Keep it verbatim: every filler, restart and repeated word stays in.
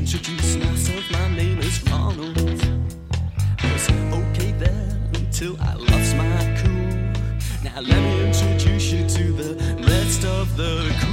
introduce myself, my name is Ronald. I was okay there until I lost my cool. Now let me introduce you to the rest of the crew.